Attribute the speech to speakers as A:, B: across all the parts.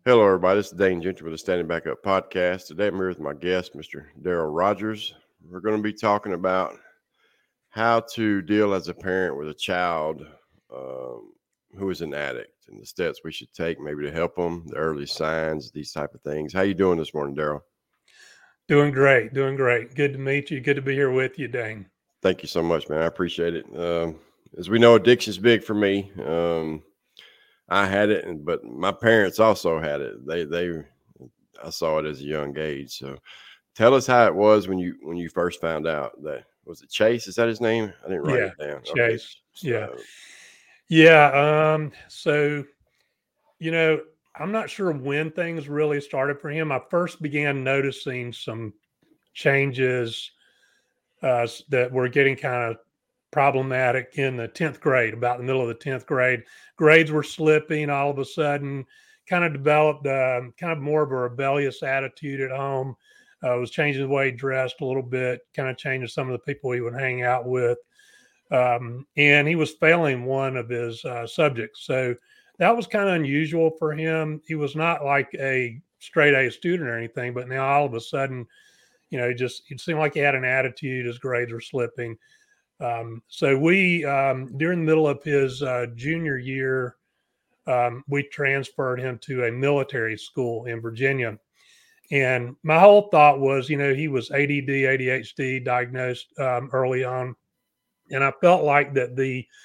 A: Hello, everybody. This is Dane Gentry with the Standing Back Up podcast. Today, I'm here with my guest, Mr. Daryl Rogers. We're going to be talking about how to deal as a parent with a child who is an addict and the steps we should take maybe to help them, the early signs, these type of things. How you doing this morning, Daryl?
B: Doing great. Good to meet you. Good to be here with you, Dane.
A: Thank you so much, man. I appreciate it. As we know, addiction's big for me. I had it, but my parents also had it. I saw it as a young age. So tell us how it was when you first found out. That was it. Chase, is that his name? I didn't write
B: Yeah,
A: it down. Okay.
B: Chase. Yeah. So, you know, I'm not sure when things really started for him. I first began noticing some changes that were getting kind of problematic in the 10th grade, about the middle of the 10th grade. Grades were slipping all of a sudden, kind of developed kind of more of a rebellious attitude at home. Was changing the way he dressed a little bit, kind of changing some of the people he would hang out with. And he was failing one of his subjects. So that was kind of unusual for him. He was not like a straight A student or anything, but now all of a sudden, it seemed like he had an attitude. His grades were slipping. So we, during the middle of his junior year, we transferred him to a military school in Virginia. And my whole thought was, he was ADD, ADHD diagnosed early on. And I felt like that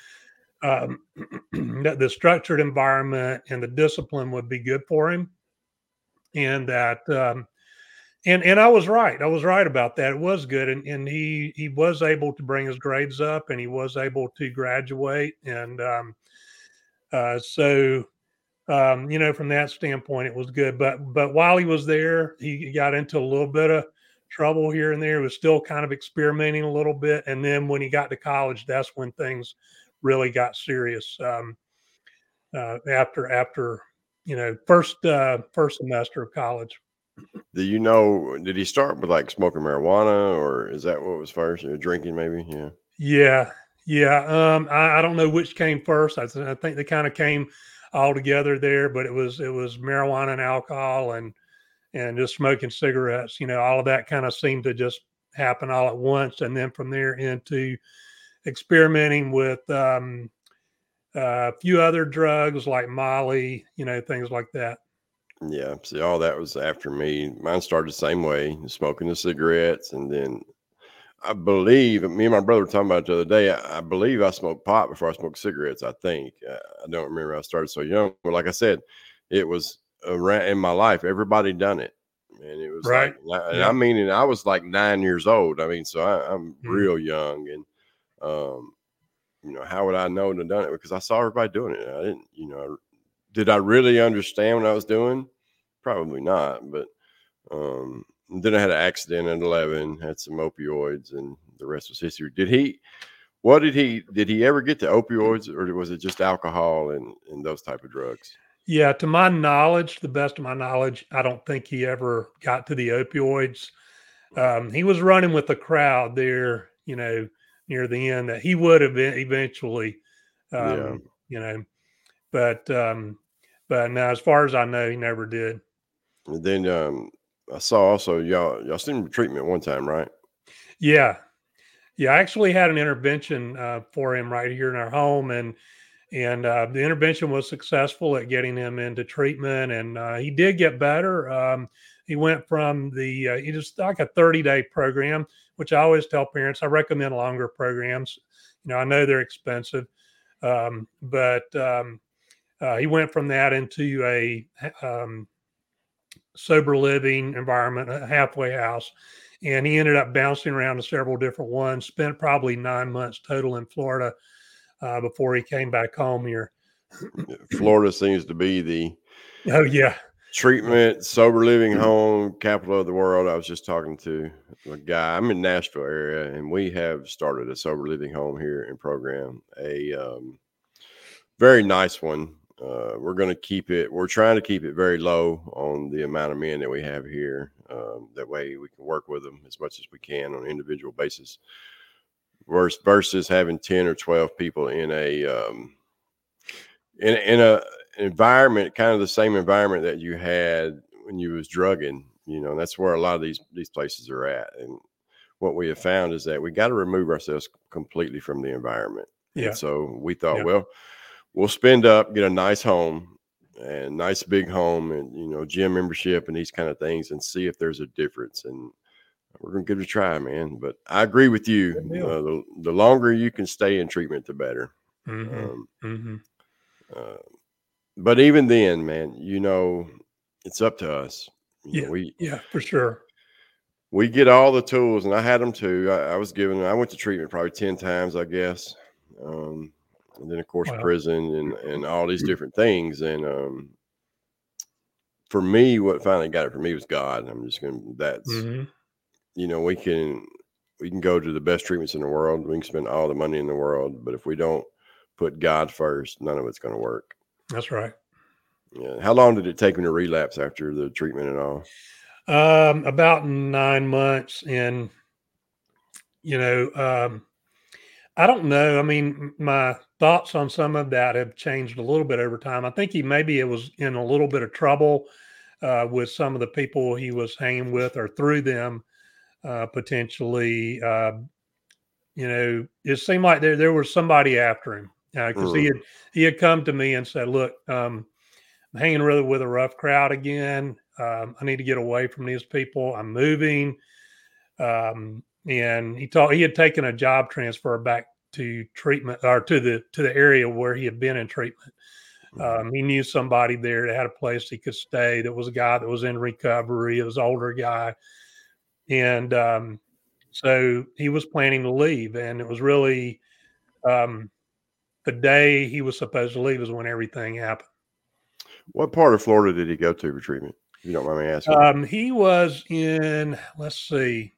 B: that the structured environment and the discipline would be good for him. And that, and I was right. I was right about that. It was good. And he was able to bring his grades up and he was able to graduate. And so from that standpoint, it was good. But while he was there, he got into a little bit of trouble here and there. He was still kind of experimenting a little bit. And then when he got to college, that's when things really got serious. After first semester of college.
A: Did he start with like smoking marijuana, or is that what was first? Or drinking maybe? Yeah.
B: Yeah. I don't know which came first. I think they kind of came all together there, but it was marijuana and alcohol and just smoking cigarettes. All of that kind of seemed to just happen all at once, and then from there into experimenting with a few other drugs like Molly, things like that.
A: Yeah. See, all that was after me. Mine started the same way, smoking the cigarettes, and then I believe me and my brother were talking about it the other day. I believe I smoked pot before I smoked cigarettes. I think I don't remember. I started so young, but like I said, it was around in my life. Everybody done it, and it was
B: Right.
A: and
B: Yep.
A: I mean, and I was like 9 years old. I mean, so I'm
B: Mm.
A: real young, and how would I know to have done it? Because I saw everybody doing it. I didn't, did I really understand what I was doing? Probably not, but then I had an accident at 11, had some opioids, and the rest was history. Did he ever get to opioids, or was it just alcohol and those type of drugs?
B: Yeah, to my knowledge, the best of my knowledge, I don't think he ever got to the opioids. He was running with the crowd there, near the end that he would have been eventually,
A: Yeah.
B: um, you know, but no, as far as I know, he never did.
A: And then I saw also y'all seen him treatment one time, right?
B: Yeah. Yeah. I actually had an intervention for him right here in our home, and the intervention was successful at getting him into treatment, and he did get better. He went from he just like a 30-day program, which I always tell parents I recommend longer programs. I know they're expensive, but he went from that into a sober living environment, a halfway house. And he ended up bouncing around to several different ones, spent probably 9 months total in Florida before he came back home here.
A: Florida seems to be the
B: Oh, yeah.
A: treatment, sober living home capital of the world. I was just talking to a guy. I'm in Nashville area, and we have started a sober living home here in program. A very nice one. We're going to keep it. We're trying to keep it very low on the amount of men that we have here. That way, we can work with them as much as we can on an individual basis. Versus having 10 or 12 people in a environment, kind of the same environment that you had when you was drugging. That's where a lot of these places are at. And what we have found is that we got to remove ourselves completely from the environment.
B: Yeah.
A: And so we thought,
B: Yeah.
A: well, we'll spend up, get a nice home and nice big home and, gym membership and these kind of things and see if there's a difference. And we're going to give it a try, man. But I agree with you. The longer you can stay in treatment, the better. But even then, man, it's up to us.
B: For sure.
A: We get all the tools, and I had them too. I went to treatment probably 10 times, I guess. And then, of course, prison and all these different things. And for me, what finally got it for me was God. I'm just going to, we can go to the best treatments in the world. We can spend all the money in the world. But if we don't put God first, none of it's going to work.
B: That's right.
A: Yeah. How long did it take me to relapse after the treatment and all?
B: About 9 months. And, I don't know. I mean, my thoughts on some of that have changed a little bit over time. I think it was in a little bit of trouble with some of the people he was hanging with or through them potentially. It seemed like there was somebody after him because he had come to me and said, "Look, I'm hanging with a rough crowd again. I need to get away from these people. I'm moving." And he had taken a job transfer back to treatment or to the area where he had been in treatment. He knew somebody there that had a place he could stay. That was a guy that was in recovery. It was an older guy. And so he was planning to leave. And it was really the day he was supposed to leave is when everything happened.
A: What part of Florida did he go to for treatment? If you don't mind me asking.
B: He was in, let's see.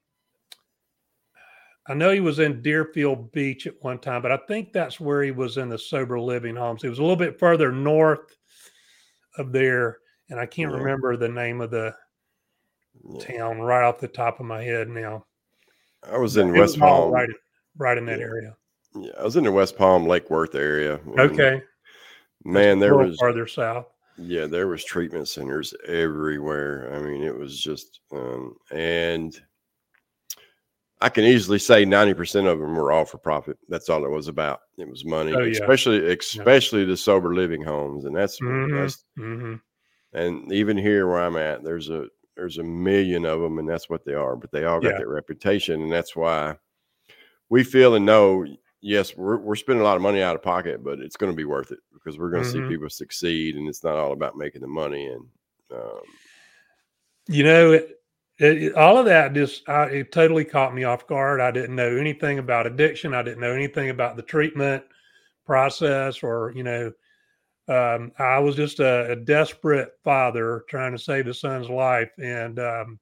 B: I know he was in Deerfield Beach at one time, but I think that's where he was in the sober living homes. He was a little bit further north of there, and I can't remember the name of the town right off the top of my head now.
A: I was in West Palm.
B: Right in that area.
A: Yeah, I was in the West Palm, Lake Worth area.
B: Okay.
A: Man, there was
B: farther south.
A: Yeah, there was treatment centers everywhere. I mean, it was just, and I can easily say 90% of them were all for profit. That's all it was about. It was money, especially the sober living homes. And that's, and even here where I'm at, there's a million of them and that's what they are, but they all got that reputation. And that's why we feel and know, yes, we're spending a lot of money out of pocket, but it's going to be worth it because we're going to see people succeed and it's not all about making the money. And,
B: all of that it totally caught me off guard. I didn't know anything about addiction. I didn't know anything about the treatment process or, I was just a desperate father trying to save his son's life. And,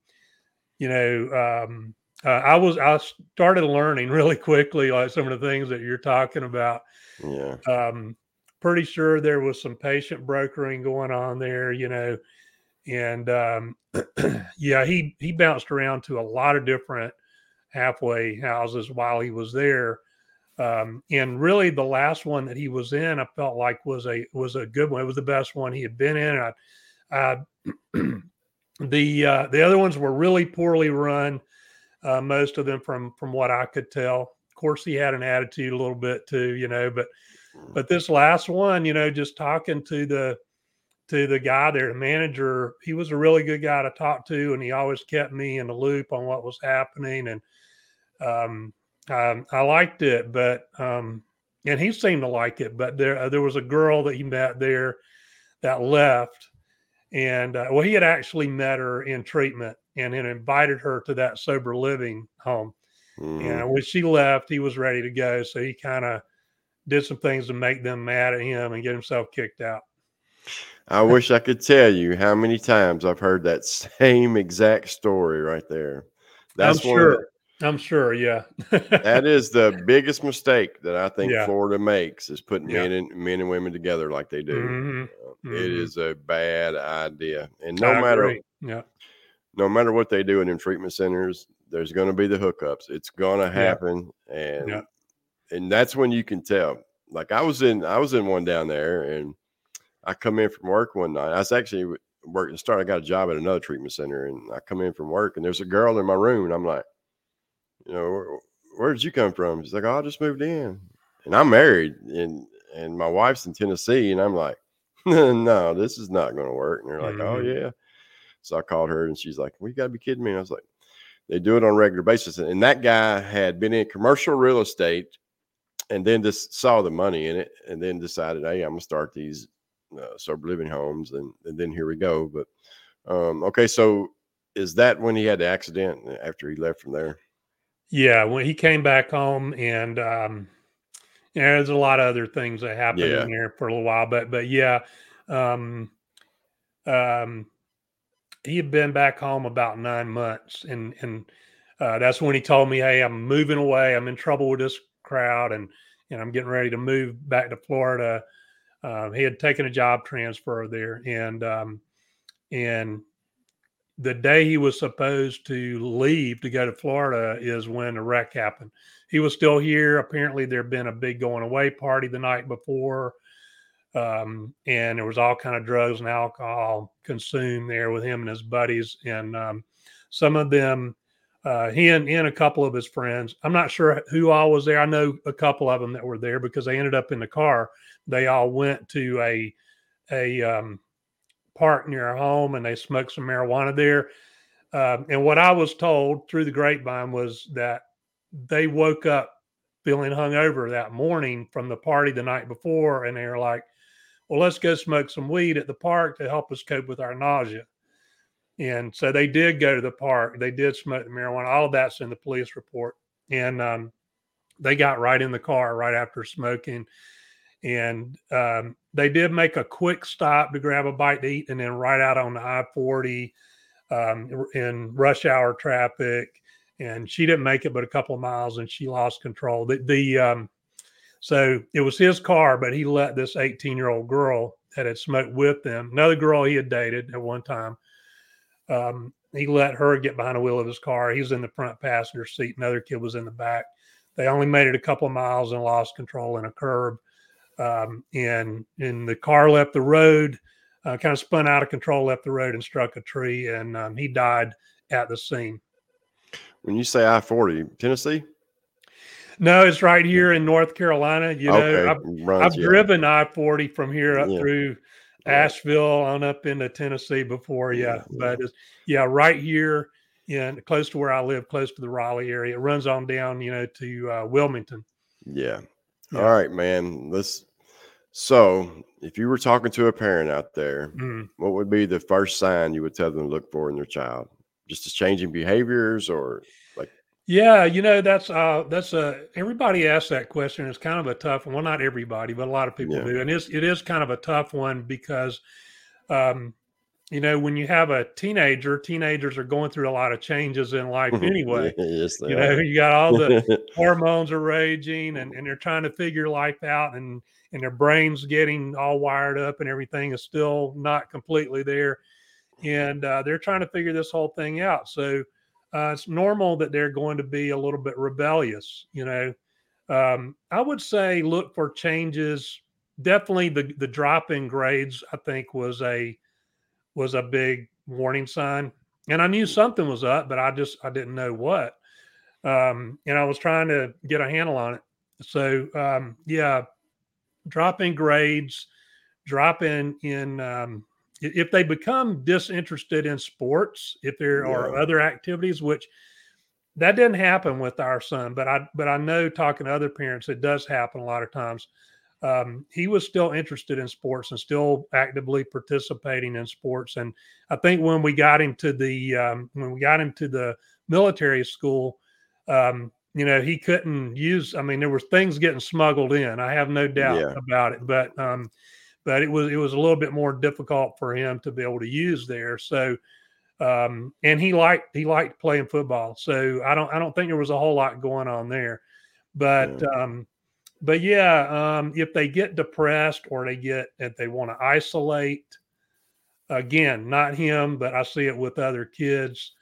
B: I started learning really quickly, like some of the things that you're talking about.
A: Yeah.
B: Pretty sure there was some patient brokering going on there, and he bounced around to a lot of different halfway houses while he was there. And really the last one that he was in, I felt like was a good one. It was the best one he had been in. The other ones were really poorly run. Most of them from what I could tell. Of course, he had an attitude a little bit too, but this last one, just talking to the guy there, the manager, he was a really good guy to talk to, and he always kept me in the loop on what was happening. And I liked it, but and he seemed to like it. But there was a girl that he met there that left, and he had actually met her in treatment and had invited her to that sober living home. And when she left, he was ready to go. So he kind of did some things to make them mad at him and get himself kicked out.
A: I wish I could tell you how many times I've heard that same exact story right there.
B: I'm sure. Yeah.
A: That is the biggest mistake that I think Florida makes is putting men and women together like they do. It is a bad idea. And no matter what they do in them treatment centers, there's going to be the hookups. It's going to happen. And that's when you can tell. Like I was in one down there, and I come in from work one night. I was actually working. I got a job at another treatment center, and I come in from work, and there's a girl in my room, and I'm like, where did you come from? She's like, oh, I just moved in, and I'm married, and my wife's in Tennessee, and I'm like, no, this is not going to work. And they're like, oh yeah. So I called her, and she's like, well, you got to be kidding me. And I was like, they do it on a regular basis, and that guy had been in commercial real estate, and then just saw the money in it, and then decided, hey, I'm gonna start these sober living homes, and then here we go. But okay, so is that when he had the accident after he left from there?
B: Yeah, when he came back home, and there's a lot of other things that happened in there for a little while, but yeah, um, he had been back home about 9 months, and that's when he told me, "Hey, I'm moving away. I'm in trouble with this crowd, and I'm getting ready to move back to Florida." He had taken a job transfer there, and the day he was supposed to leave to go to Florida is when the wreck happened. He was still here. Apparently, there'd been a big going away party the night before, and there was all kind of drugs and alcohol consumed there with him and his buddies, and some of them, he and a couple of his friends. I'm not sure who all was there. I know a couple of them that were there because they ended up in the car. They all went to a park near our home, and they smoked some marijuana there. And what I was told through the grapevine was that they woke up feeling hungover that morning from the party the night before, and they were like, well, let's go smoke some weed at the park to help us cope with our nausea. And so they did go to the park. They did smoke the marijuana. All of that's in the police report. And they got right in the car right after smoking. And they did make a quick stop to grab a bite to eat, and then right out on the I-40 in rush hour traffic. And she didn't make it but a couple of miles, and she lost control. So it was his car, but he let this 18-year-old girl that had smoked with them, another girl he had dated at one time, he let her get behind the wheel of his car. He was in the front passenger seat. Another kid was in the back. They only made it a couple of miles and lost control in a curb. And the car left the road, kind of spun out of control, left the road and struck a tree, and he died at the scene.
A: When you say I-40, Tennessee?
B: No, it's right here in North Carolina. I've driven I-40 from here up through Asheville on up into Tennessee before. But it's, right here close to where I live, close to the Raleigh area. It runs on down, to Wilmington.
A: Yeah. All right, man. So if you were talking to a parent out there, what would be the first sign you would tell them to look for in their child? Just as changing behaviors, or like?
B: Yeah, that's everybody asks that question. It's kind of a tough one. Well, not everybody, but a lot of people do. And it is kind of a tough one because, when you have a teenagers are going through a lot of changes in life anyway.
A: Yes,
B: you got all the hormones are raging, and they're trying to figure life out, and their brain's getting all wired up, and everything is still not completely there. And they're trying to figure this whole thing out. So it's normal that they're going to be a little bit rebellious. I would say look for changes. Definitely the drop in grades, I think, was a big warning sign. And I knew something was up, but I didn't know what. And I was trying to get a handle on it. So drop in grades, drop in if they become disinterested in sports, if there are other activities, which that didn't happen with our son, but I know, talking to other parents, it does happen a lot of times. He was still interested in sports and still actively participating in sports. And I think when we got him to the military school, he couldn't use. I mean, there were things getting smuggled in. I have no doubt about it, but it was a little bit more difficult for him to be able to use there. So, and he liked playing football. So I don't think there was a whole lot going on there, but if they get depressed or if they want to isolate, again, not him, but I see it with other kids.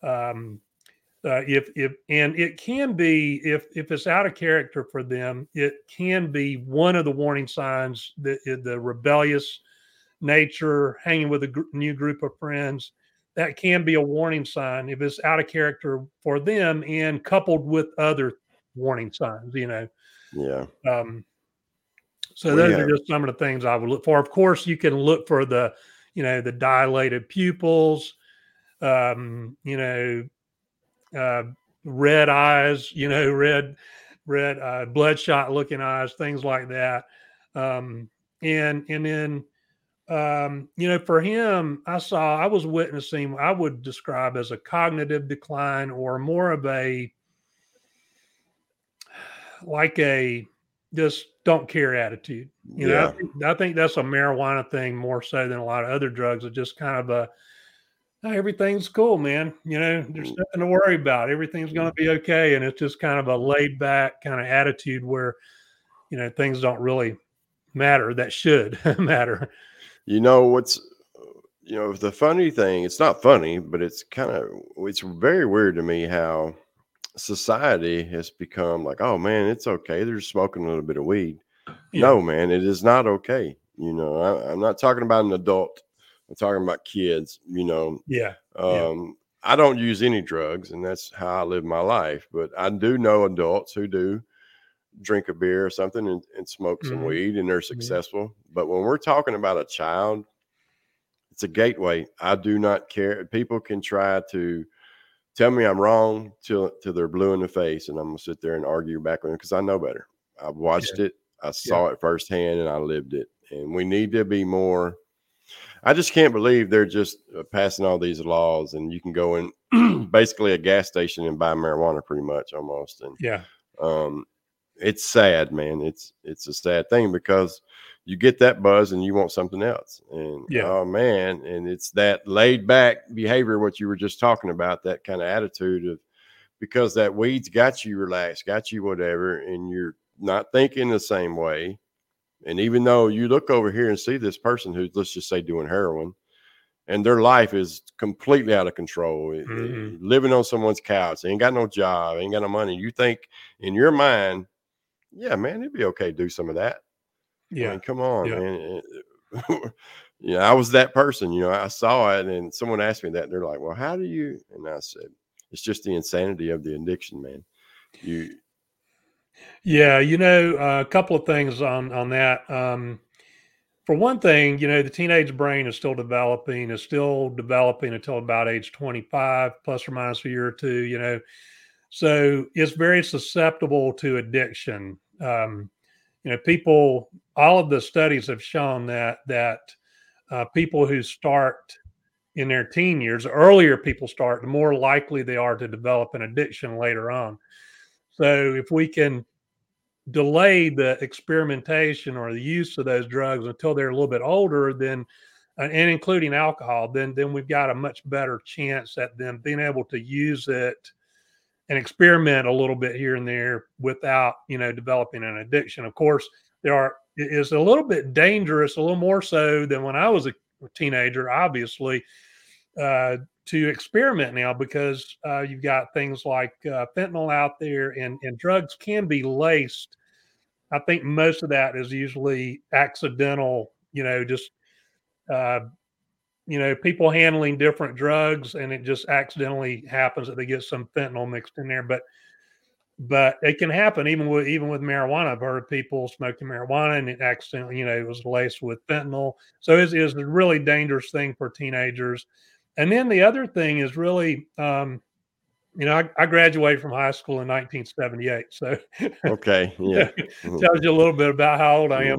B: It can be, if it's out of character for them, it can be one of the warning signs, the rebellious nature, hanging with a new group of friends, that can be a warning sign if it's out of character for them and coupled with other warning signs,
A: Yeah.
B: So
A: We
B: those are
A: have.
B: just some of the things I would look for. Of course, you can look for the dilated pupils, um, you know, uh, red eyes, red bloodshot looking eyes, things like that. And then for him, I was witnessing, I would describe as a cognitive decline or more of a like a just don't care attitude.
A: Yeah.
B: I think that's a marijuana thing more so than a lot of other drugs. It's just kind of a "Hey, everything's cool, man. There's
A: Mm,
B: nothing to worry about. Everything's going to
A: mm.
B: be okay." And it's just kind of a laid back kind of attitude where things don't really matter that should matter.
A: You know what's the funny thing, it's not funny, but it's very weird to me how society has become like, oh man, it's okay. They're just smoking a little bit of weed.
B: Yeah,
A: No, man, it is not okay. I'm not talking about an adult. I'm talking about kids.
B: yeah, yeah,
A: I don't use any drugs, and that's how I live my life. But I do know adults who do drink a beer or something and smoke some
B: hmm,
A: weed, and they're
B: yeah,
A: successful. But when we're talking about a child, it's a gateway. I do not care. People can try to tell me I'm wrong till they're blue in the face, and I'm gonna sit there and argue back with them because I know better. I've
B: yeah,
A: watched it, I
B: yeah,
A: saw it firsthand, and I lived it. And we need to be more. I just can't believe they're just passing all these laws, and you can go in basically a gas station and buy marijuana, pretty much almost. And
B: yeah,
A: um, it's sad, man. It's a sad thing because you get that buzz and you want something else. And
B: yeah,
A: oh man, and it's that laid back behavior, what you were just talking about, that kind of attitude of because that weed's got you relaxed, got you whatever, and you're not thinking the same way. And even though you look over here and see this person who's, let's just say, doing heroin, and their life is completely out of control,
B: hmm,
A: living on someone's couch, they ain't got no job, ain't got no money. You think in your mind, yeah, man, it'd be okay to do some of that. I
B: yeah,
A: mean, come on,
B: yeah.
A: man. I was that person. I saw it, and someone asked me that, and they're like, "Well, how do you?" And I said, "It's just the insanity of the addiction, man." You,
B: Yeah, a couple of things on that. For one thing, the teenage brain is still developing until about age 25, plus or minus a year or two. So it's very susceptible to addiction. People, all of the studies have shown that people who start in their teen years, the earlier people start, the more likely they are to develop an addiction later on. So if we can delay the experimentation or the use of those drugs until they're a little bit older, then and including alcohol, then we've got a much better chance at them being able to use it and experiment a little bit here and there without developing an addiction. Of course, it is a little bit dangerous, a little more so than when I was a teenager, obviously, to experiment now because you've got things like fentanyl out there, and drugs can be laced. I think most of that is usually accidental, just uh, people handling different drugs, and it just accidentally happens that they get some fentanyl mixed in there. But it can happen even with marijuana. I've heard of people smoking marijuana and it accidentally, it was laced with fentanyl. So it's a really dangerous thing for teenagers. And then the other thing is really, I graduated from high school in 1978, so
A: okay, yeah, mhm,
B: tells you a little bit about how old I
A: yeah,
B: am.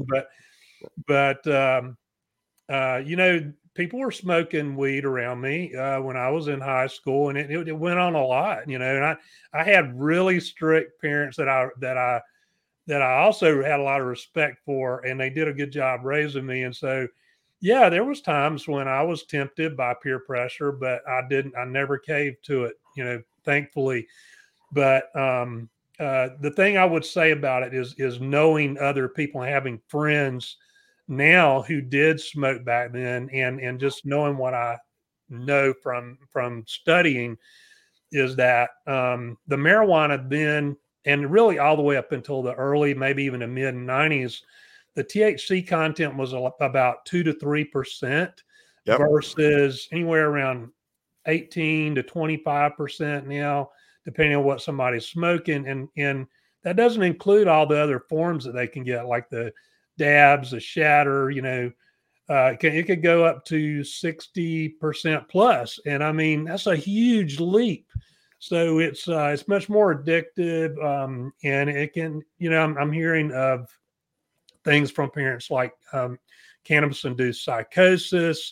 B: But people were smoking weed around me when I was in high school, and it went on a lot. And I had really strict parents that I also had a lot of respect for, and they did a good job raising me. And so, yeah, there was times when I was tempted by peer pressure, but I never caved to it. Thankfully. But the thing I would say about it is knowing other people, and having friends now who did smoke back then, and just knowing what I know from studying is that the marijuana then, and really all the way up until the early, maybe even the mid 90s, the THC content was about 2 to 3%
A: Yep.
B: versus anywhere around 18 to 25% now, depending on what somebody's smoking. And that doesn't include all the other forms that they can get, like the dabs, the shatter, it could go up to 60% plus. And I mean, that's a huge leap. So it's much more addictive. And it can, I'm hearing of things from parents like cannabis-induced psychosis,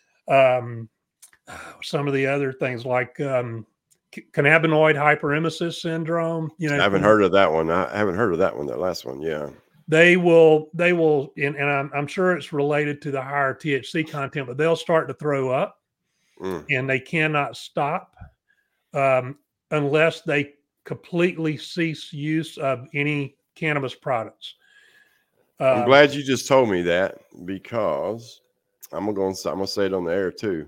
B: some of the other things like cannabinoid hyperemesis syndrome.
A: I haven't heard of that one. I haven't heard of that one. That last one, yeah.
B: They will, and I'm sure it's related to the higher THC content, but they'll start to throw up, and they cannot stop unless they completely cease use of any cannabis products.
A: I'm glad you just told me that, because I'm gonna say it on the air too.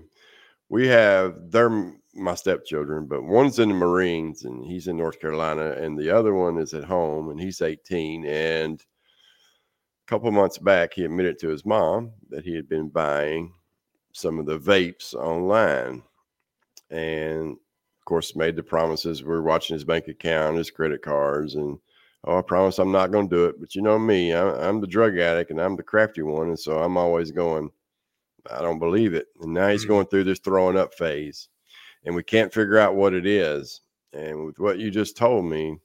A: They're my stepchildren, but one's in the Marines and he's in North Carolina, and the other one is at home and he's 18. And a couple of months back, he admitted to his mom that he had been buying some of the vapes online, and of course made the promises. We're watching his bank account, his credit cards, and I promise I'm not going to do it. But you know me, I'm the drug addict and I'm the crafty one, and so I'm always going, I don't believe it. And now he's going through this throwing up phase, and we can't figure out what it is. And with what you just told me,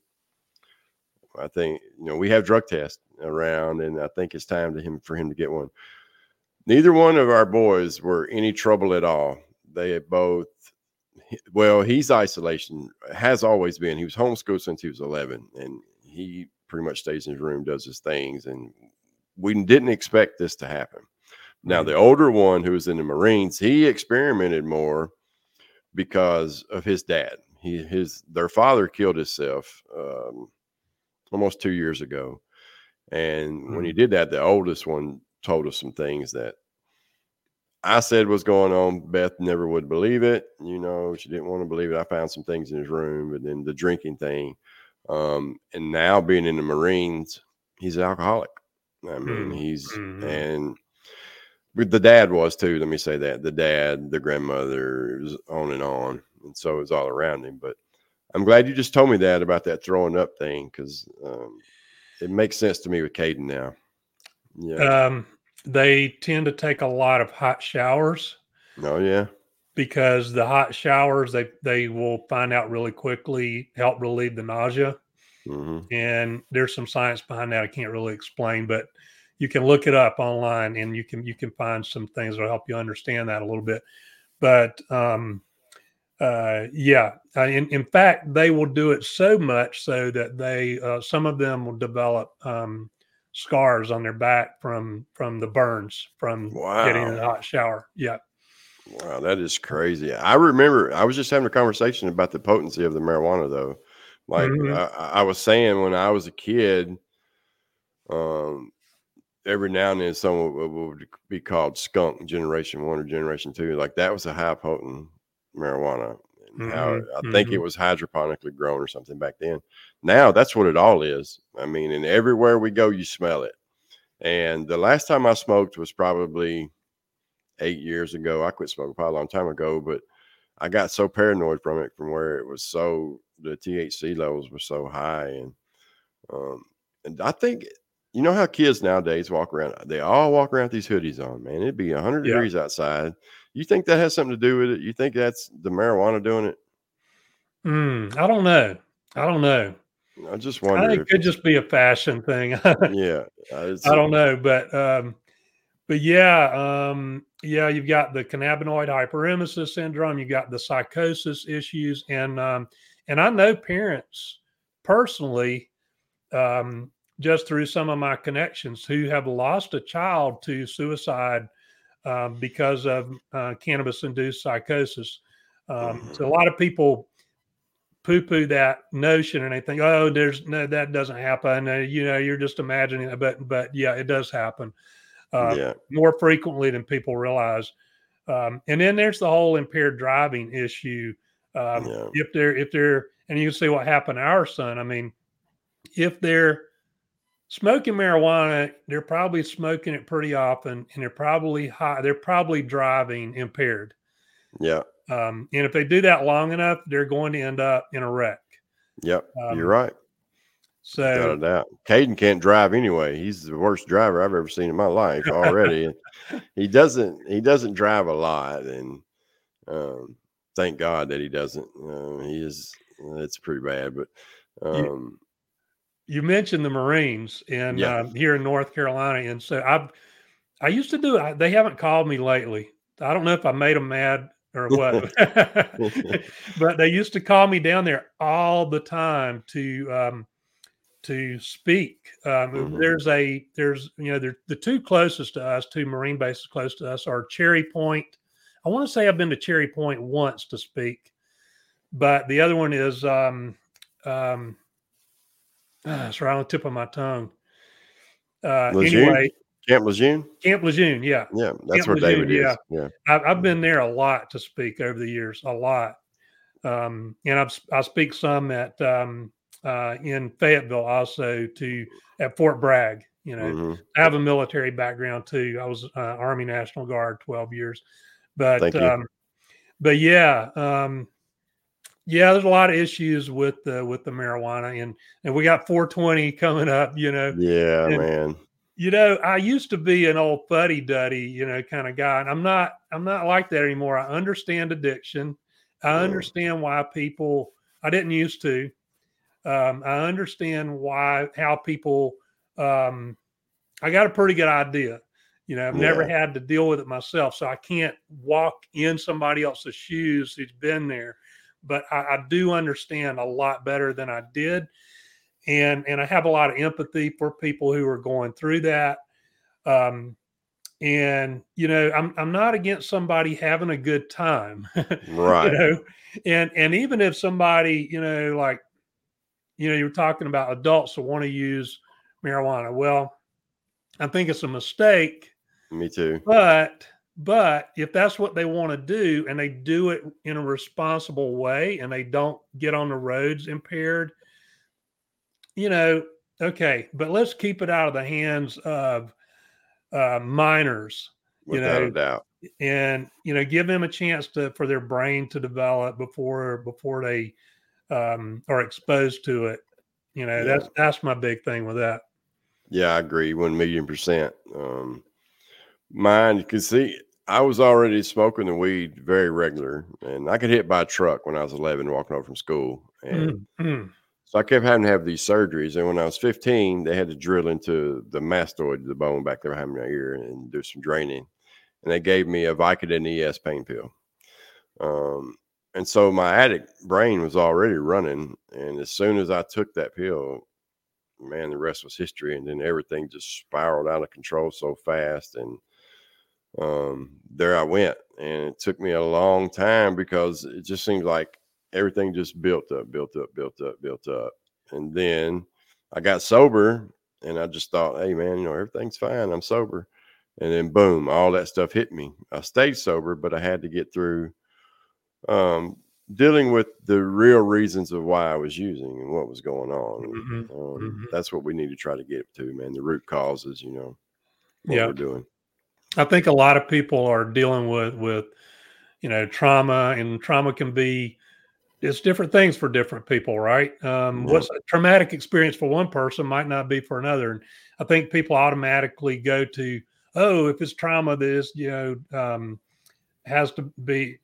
A: I think, we have drug tests around, and I think it's time for him to get one. Neither one of our boys were any trouble at all. They had both, he's isolation, has always been. He was homeschooled since he was 11, and he pretty much stays in his room, does his things. And we didn't expect this to happen. Now, the older one, who was in the Marines, he experimented more because of his dad. Their father killed himself almost 2 years ago. And when he did that, the oldest one told us some things that I said was going on. Beth never would believe it. She didn't want to believe it. I found some things in his room, but then the drinking thing. And now being in the Marines, he's an alcoholic. I mean, and the dad was too. Let me say that. The dad, the grandmother, was on. And so it was all around him. But I'm glad you just told me that about that throwing up thing, because it makes sense to me with Caden now. Yeah.
B: They tend to take a lot of hot showers.
A: Oh, yeah.
B: Because the hot showers, they will find out really quickly help relieve the nausea. And there's some science behind that I can't really explain, but you can look it up online, and you can find some things that'll help you understand that a little bit. But in fact, they will do it so much so that some of them will develop scars on their back from the burns from getting in a hot shower. Yeah.
A: Wow, that is crazy. I remember I was just having a conversation about the potency of the marijuana, though. Like I was saying, when I was a kid, every now and then someone would be called skunk generation 1 or generation 2. Like, that was a high potent marijuana. And I think it was hydroponically grown or something back then. Now that's what it all is. I mean, and everywhere we go, you smell it. And the last time I smoked was probably 8 years ago. I quit smoking probably a long time ago, but I got so paranoid from it, from where it was the THC levels were so high. And I think, how kids nowadays walk around, they all walk around with these hoodies on, man. It'd be 100 degrees outside. You think that has something to do with it? You think that's the marijuana doing it?
B: I don't know.
A: I just wonder.
B: I think it could just be a fashion thing.
A: Yeah.
B: I don't know, but yeah, you've got the cannabinoid hyperemesis syndrome, you've got the psychosis issues, and I know parents personally, just through some of my connections, who have lost a child to suicide because of cannabis-induced psychosis. So a lot of people poo-poo that notion, and they think, oh, that doesn't happen. You're just imagining it, but yeah, it does happen. More frequently than people realize. And then there's the whole impaired driving issue. If they're, and you can see what happened to our son. I mean, if they're smoking marijuana, they're probably smoking it pretty often, and they're probably high. They're probably driving impaired.
A: Yeah.
B: And if they do that long enough, they're going to end up in a wreck.
A: Yep. You're
B: Um,
A: right. Without
B: so
A: a doubt. Caden can't drive anyway. He's the worst driver I've ever seen in my life already. He doesn't drive a lot, and thank God that he doesn't. He is. It's pretty bad, but
B: you,
A: um,
B: you mentioned the Marines in
A: yeah.
B: here in North Carolina, and so I used to do it. They haven't called me lately. I don't know if I made them mad or what, but they used to call me down there all the time to speak.
A: Hmm.
B: There's the two closest to us, two Marine bases close to us are Cherry Point. I want to say I've been to Cherry Point once to speak, but the other one is it's right on the tip of my tongue.
A: Lejeune,
B: Anyway,
A: Camp Lejeune.
B: Camp Lejeune, yeah,
A: Yeah, that's
B: Camp
A: where
B: Lejeune,
A: David
B: yeah.
A: is. Yeah.
B: I've
A: Mhm.
B: been there a lot to speak over the years, a lot. And I speak some at in Fayetteville also to at Fort Bragg.
A: Mhm.
B: I have a military background too. I was Army National Guard 12 years, but
A: Thank you.
B: yeah, yeah. There's a lot of issues with the marijuana, and we got 420 coming up.
A: Yeah,
B: And
A: man.
B: I used to be an old fuddy duddy, kind of guy, and I'm not like that anymore. I understand addiction. I
A: Yeah.
B: understand why people. I didn't used to. I understand how people. Um, I got a pretty good idea. I've never
A: Yeah.
B: had to deal with it myself, so I can't walk in somebody else's shoes who's been there. But I do understand a lot better than I did, and I have a lot of empathy for people who are going through that. Um, and I'm not against somebody having a good time, you
A: Right.
B: know, and even if somebody, like you're talking about adults who want to use marijuana. Well, I think it's a mistake,
A: Me too.
B: but if that's what they want to do and they do it in a responsible way and they don't get on the roads impaired, okay, but let's keep it out of the hands of minors, you
A: Without a
B: know,
A: doubt.
B: and give them a chance for their brain to develop before they are exposed to it.
A: Yeah.
B: That's my big thing with that.
A: Yeah, I agree 1,000,000%. Mine, you can see, I was already smoking the weed very regular, and I could hit by a truck when I was 11 walking home from school. And
B: Mm, mm,
A: so I kept having to have these surgeries. And when I was 15, they had to drill into the mastoid, the bone back there behind my ear, and do some draining. And they gave me a Vicodin ES pain pill. Um, and so my addict brain was already running. And as soon as I took that pill, man, the rest was history. And then everything just spiraled out of control so fast. And there I went. And it took me a long time because it just seems like everything just built up, built up, built up, built up. And then I got sober and I just thought, hey, man, everything's fine. I'm sober. And then boom, all that stuff hit me. I stayed sober, but I had to get through um, dealing with the real reasons of why I was using and what was going on.
B: mhm, mhm.
A: That's what we need to try to get to, man. The root causes, what
B: Yeah,
A: we're doing.
B: I think a lot of people are dealing with trauma, and trauma can be it's different things for different people, right?
A: Yeah.
B: What's a traumatic experience for one person might not be for another. And I think people automatically go to, oh, if it's trauma, this has to be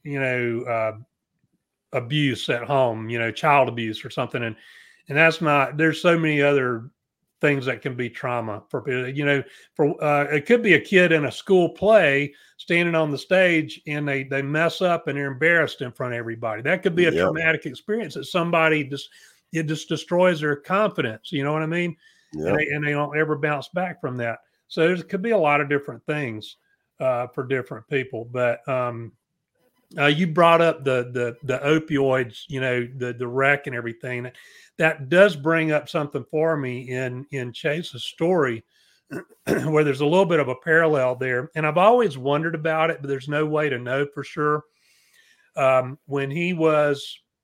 B: abuse at home, child abuse or something, and that's not. There's so many other things that can be trauma for for it could be a kid in a school play standing on the stage and they mess up and they're embarrassed in front of everybody. That could be a
A: Yep.
B: traumatic experience that somebody just destroys their confidence. You know what I mean? And
A: Yep.
B: they don't ever bounce back from that. So there could be a lot of different things for different people, but you brought up the opioids, the wreck and everything. That does bring up something for me in Chase's story, where there's a little bit of a parallel there, and I've always wondered about it, but there's no way to know for sure. When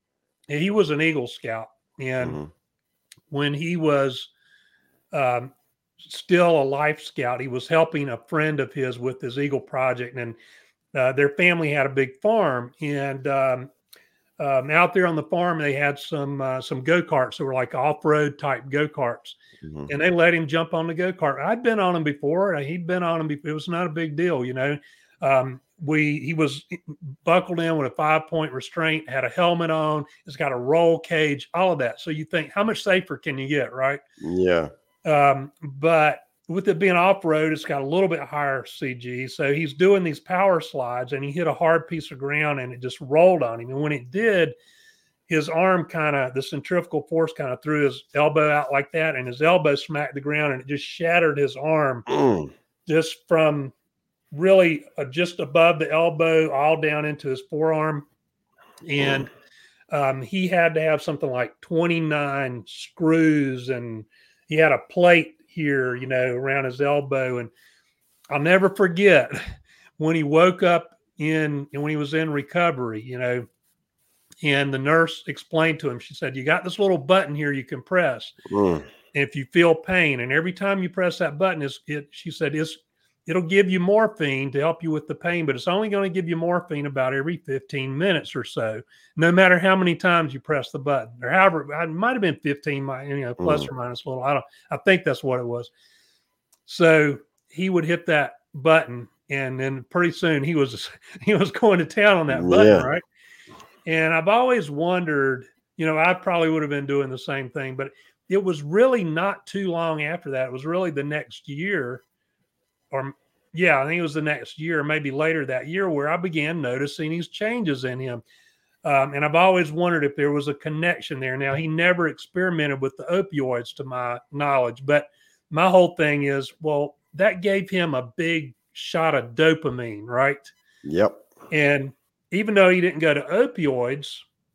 B: he was an Eagle Scout, and
A: Hmm.
B: when he was still a Life Scout. He was helping a friend of his with his Eagle project, and their family had a big farm, and out there on the farm they had some go-karts that were like off-road type go-karts, and they let him jump on the go-kart. I'd been on him before. He'd been on him before. It was not a big deal, you know. He was buckled in with a 5-point restraint, had a helmet on, it's got a roll cage, all of that. So you think, how much safer can you get, right?
A: Yeah.
B: But with it being off-road, it's got a little bit higher CG. So he's doing these power slides, and he hit a hard piece of ground, and it just rolled on him. And when it did, his arm the centrifugal force kind of threw his elbow out like that, and his elbow smacked the ground, and it just shattered his arm just from really just above the elbow all down into his forearm. And he had to have something like 29 screws, and he had a plate here, you know, around his elbow. And I'll never forget when he woke up when he was in recovery, you know, and the nurse explained to him, she said, you got this little button here you can press. And if you feel pain, and every time you press that button, she said, it'll give you morphine to help you with the pain, but it's only going to give you morphine about every 15 minutes or so, no matter how many times you press the button, or however, it might have been 15, you know, plus or minus a little. I think that's what it was. So he would hit that button, and then pretty soon he was going to town on that button, right? And I've always wondered, you know, I probably would have been doing the same thing, but it was really not too long after that. It was really the next year, I think it was the next year, maybe later that year, where I began noticing these changes in him. And I've always wondered if there was a connection there. Now, he never experimented with the opioids to my knowledge, but my whole thing is, well, that gave him a big shot of dopamine, right?
A: Yep.
B: And even though he didn't go to opioids,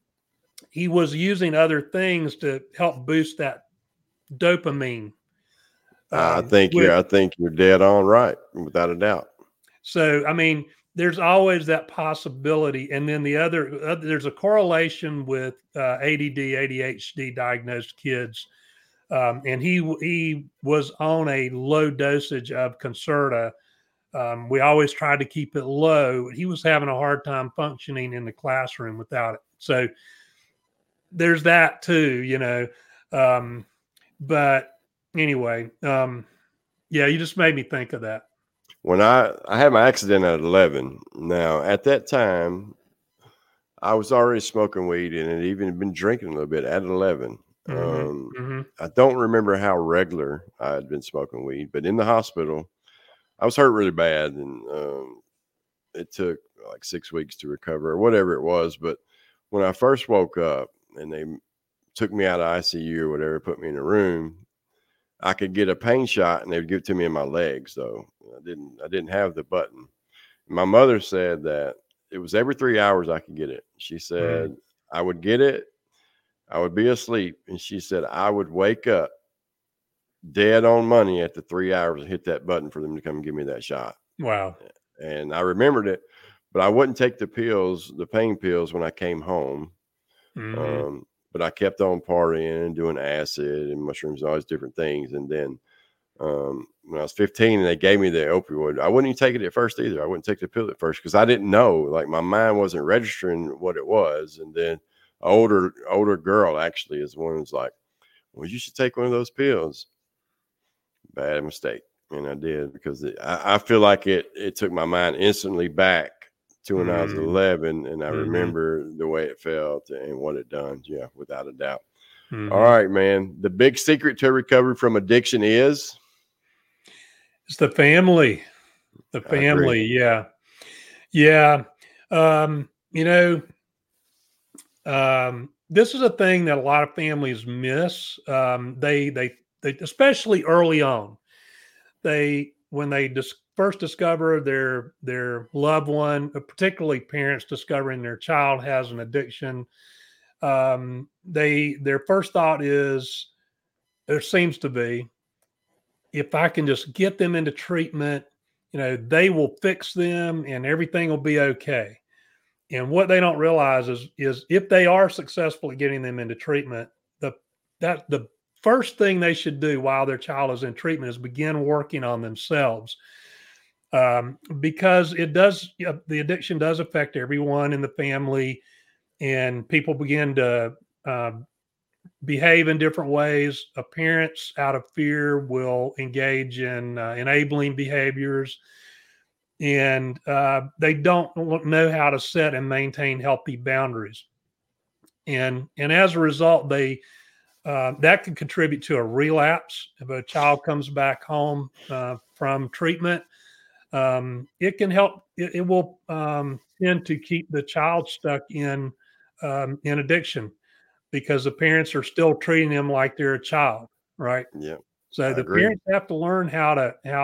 B: he was using other things to help boost that dopamine.
A: I think you're dead on right, without a doubt.
B: So, I mean, there's always that possibility. And then there's a correlation with ADD, ADHD diagnosed kids. And he was on a low dosage of Concerta. We always tried to keep it low. He was having a hard time functioning in the classroom without it. So there's that too, you know. But anyway, yeah, you just made me think of that.
A: When I had my accident at 11. Now, at that time, I was already smoking weed and had even been drinking a little bit at 11. I don't remember how regular I had been smoking weed, but in the hospital, I was hurt really bad, and it took like 6 weeks to recover or whatever it was. But when I first woke up and they took me out of ICU or whatever, put me in a room, I could get a pain shot and they would give it to me in my legs, though. I didn't have the button. My mother said that it was every 3 hours I could get it. She said I would get it, I would be asleep, and she said I would wake up dead on money at the 3 hours and hit that button for them to come and give me that shot.
B: Wow.
A: And I remembered it, but I wouldn't take the pain pills when I came home. But I kept on partying and doing acid and mushrooms and all these different things. And then when I was 15 and they gave me the opioid, I wouldn't even take it at first either. I wouldn't take the pill at first because I didn't know. Like, my mind wasn't registering what it was. And then an older girl actually is the one who's like, well, you should take one of those pills. Bad mistake. And I did, because I feel like it took my mind instantly back to when I was 11, and I remember the way it felt and what it done. Yeah, without a doubt. All right, man. The big secret to recovery from addiction is?
B: It's the family. The family, yeah. Yeah. You know, this is a thing that a lot of families miss. They especially early on, when they first discover their loved one, particularly parents discovering their child has an addiction, their first thought is, there seems to be, if I can just get them into treatment, you know, they will fix them and everything will be okay. And what they don't realize is if they are successful at getting them into treatment, the first thing they should do while their child is in treatment is begin working on themselves. Because the addiction does affect everyone in the family, and people begin to behave in different ways. Parents, out of fear, will engage in enabling behaviors, and they don't know how to set and maintain healthy boundaries. And as a result, they that can contribute to a relapse. If a child comes back home from treatment, it can help. It will tend to keep the child stuck in addiction, because the parents are still treating them like they're a child, right?
A: Yeah,
B: So
A: I
B: the
A: agree.
B: parents have to learn how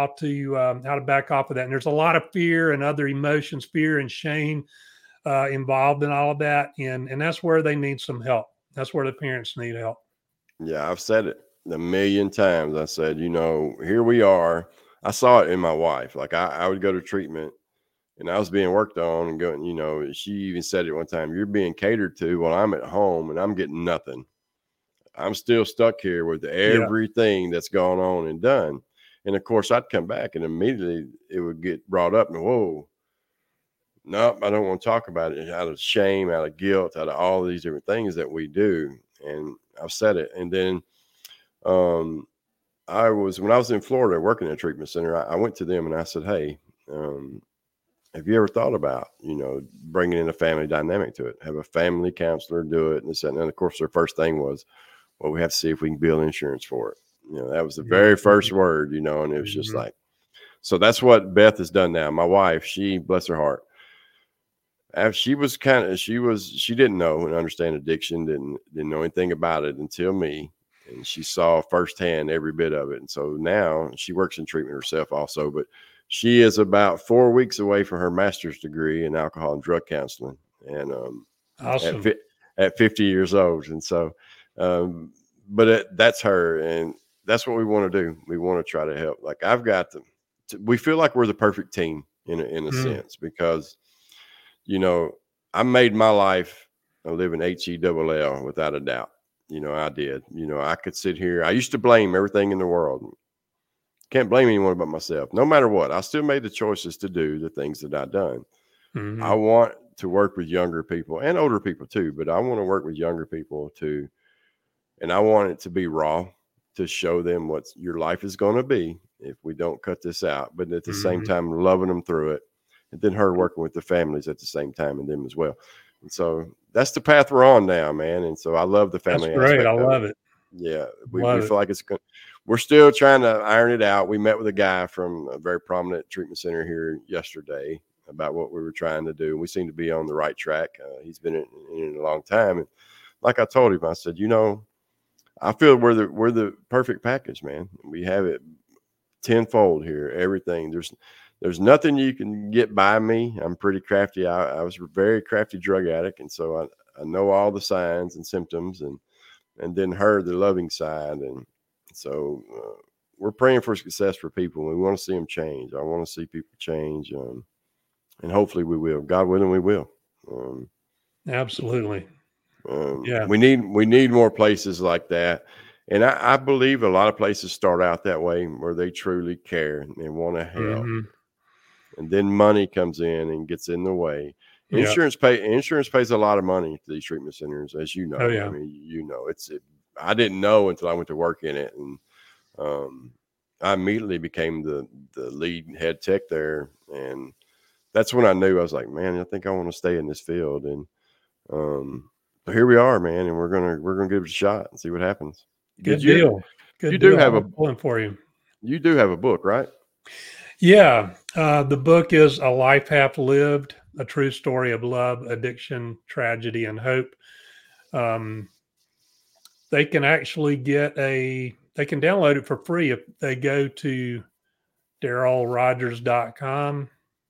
B: to back off of that. And there's a lot of fear and other emotions, fear and shame involved in all of that, and that's where they need some help. That's where the parents need help.
A: Yeah, I've said it a million times. I said, here we are. I saw it in my wife. Like I would go to treatment and I was being worked on and going, she even said it one time, you're being catered to while I'm at home and I'm getting nothing. I'm still stuck here with
B: Yeah.
A: everything that's gone on and done. And of course I'd come back and immediately it would get brought up and whoa, nope, I don't want to talk about it, out of shame, out of guilt, out of all these different things that we do. And I've said it. And then when I was in Florida working at a treatment center, I went to them and I said, hey, have you ever thought about, bringing in a family dynamic to it? Have a family counselor do it. And of course, their first thing was, well, we have to see if we can build insurance for it. That was the very first word, and it was just like, so that's what Beth has done now. My wife, she, bless her heart, she didn't know and understand addiction, didn't know anything about it until me. And she saw firsthand every bit of it. And so now she works in treatment herself also, but she is about 4 weeks away from her master's degree in alcohol and drug counseling. And
B: Awesome.
A: at 50 years old. And so, but that's her. And that's what we want to do. We want to try to help. Like we feel like we're the perfect team in a sense, because I made my life a living HELL without a doubt. I did. I could sit here. I used to blame everything in the world. Can't blame anyone but myself. No matter what, I still made the choices to do the things that I've done.
B: Mm-hmm.
A: I want to work with younger people and older people too, but I want to work with younger people too. And I want it to be raw, to show them what your life is going to be if we don't cut this out, but at the same time, loving them through it. And then her working with the families at the same time and them as well. And so that's the path we're on now, man. And so I love the family
B: That's great.
A: aspect.
B: I love it.
A: Yeah. We feel like we're still trying to iron it out. We met with a guy from a very prominent treatment center here yesterday about what we were trying to do. We seem to be on the right track. He's been in it a long time. And like I told him, I said, I feel we're the perfect package, man. We have it tenfold here. Everything. There's nothing you can get by me. I'm pretty crafty. I was a very crafty drug addict, and so I know all the signs and symptoms, and then the loving side, and so we're praying for success for people. We want to see them change. I want to see people change, and hopefully we will. God willing, we will.
B: Absolutely.
A: Yeah, we need more places like that. And I believe a lot of places start out that way, where they truly care and they want to help. And then money comes in and gets in the way. Insurance pays a lot of money to these treatment centers, as you know.
B: Oh, yeah.
A: I mean, I didn't know until I went to work in it. And I immediately became the lead head tech there. And that's when I knew. I was like, man, I think I want to stay in this field. And but here we are, man, and we're gonna give it a shot and see what happens.
B: Good deal.
A: You do have a
B: one for you.
A: You do have a book, right?
B: Yeah. The book is A Life Half Lived, a true story of love, addiction, tragedy, and hope. They can actually they can download it for free if they go to DarrylRogers.com,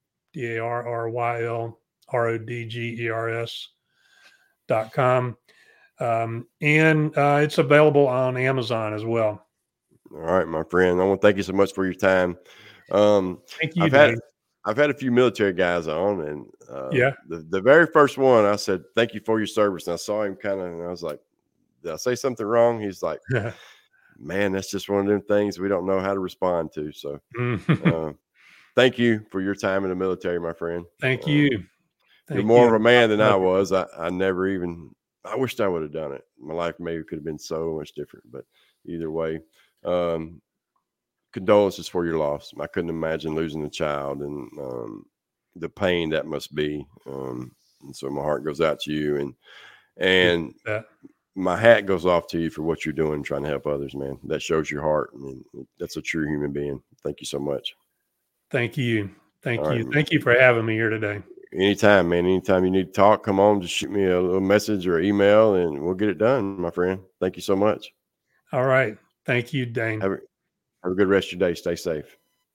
B: DarrylRogers.com. And it's available on Amazon as well.
A: All right, my friend. I want to thank you so much for your time.
B: Thank you, Dave.
A: I've had a few military guys on, and
B: yeah,
A: the very first one, I said, "Thank you for your service." And I saw him and I was like, "Did I say something wrong?" He's like, man, that's just one of them things we don't know how to respond to. So,
B: Mhm.
A: thank you for your time in the military, my friend.
B: Thank you.
A: You're
B: Thank
A: more
B: you.
A: of a man than I
B: Pleasure.
A: was. I never even. I wished I would have done it. My life maybe could have been so much different. But either way, um, condolences for your loss. I couldn't imagine losing a child and the pain that must be. And so my heart goes out to you, and
B: That.
A: my hat goes off to you for what you're doing, trying to help others, man. That shows your heart. I mean, that's a true human being. Thank you so much.
B: Thank you.
A: All
B: Thank
A: right.
B: you. Thank you for having me here today.
A: Anytime, man. Anytime you need to talk, come on, just shoot me a little message or email and we'll get it done, my friend. Thank you so much.
B: All right. Thank you, Dane.
A: Have a good rest of your day. Stay safe.